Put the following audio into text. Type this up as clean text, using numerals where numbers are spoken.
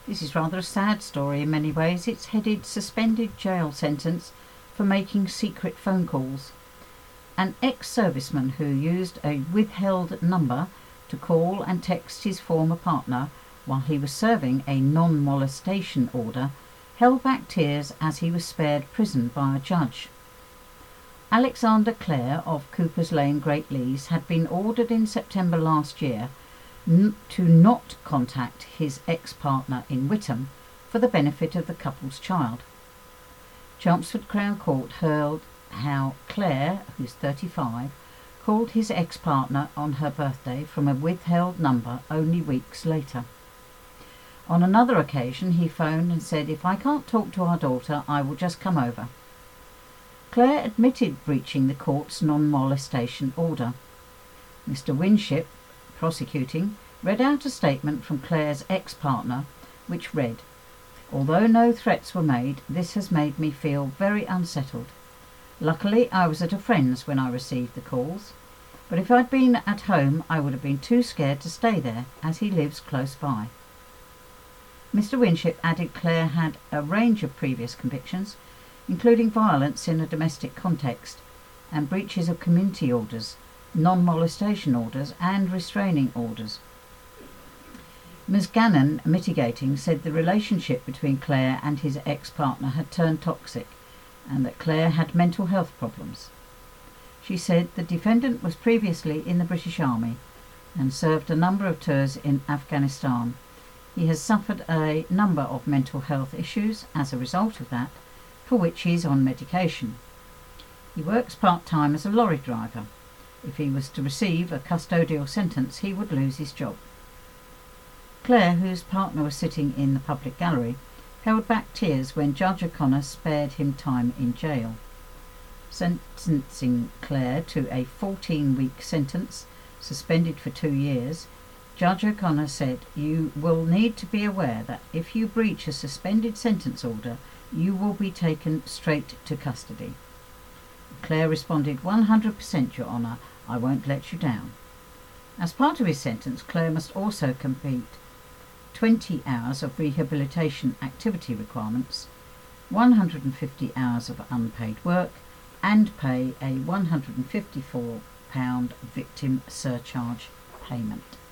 This is rather a sad story in many ways. It's headed "Suspended Jail Sentence for Making Secret Phone Calls." An ex-serviceman who used a withheld number to call and text his former partner while he was serving a non-molestation order held back tears as he was spared prison by a judge. Alexander Clare of Coopers Lane, Great Leys, had been ordered in September last year to not contact his ex-partner in Witham for the benefit of the couple's child. Chelmsford Crown Court heard how Clare, who's 35, called his ex-partner on her birthday from a withheld number only weeks later. On another occasion he phoned and said, "If I can't talk to our daughter, I will just come over." Clare admitted breaching the court's non-molestation order. Mr. Winship, prosecuting, read out a statement from Clare's ex-partner, which read, "Although no threats were made, this has made me feel very unsettled. Luckily, I was at a friend's when I received the calls, but if I'd been at home, I would have been too scared to stay there, as he lives close by." Mr. Winship added Clare had a range of previous convictions, including violence in a domestic context and breaches of community orders, non-molestation orders and restraining orders. Ms. Gannon, mitigating, said the relationship between Clare and his ex-partner had turned toxic and that Clare had mental health problems. She said the defendant was previously in the British Army and served a number of tours in Afghanistan. He has suffered a number of mental health issues as a result of that, for which he is on medication. He works part-time as a lorry driver. If he was to receive a custodial sentence, he would lose his job. Clare, whose partner was sitting in the public gallery, held back tears when Judge O'Connor spared him time in jail. Sentencing Clare to a 14-week sentence, suspended for 2 years, Judge O'Connor said, "You will need to be aware that if you breach a suspended sentence order, you will be taken straight to custody." Clare responded, "100%, Your Honour, I won't let you down." As part of his sentence, Clare must also complete 20 hours of rehabilitation activity requirements, 150 hours of unpaid work, and pay a £154 victim surcharge payment.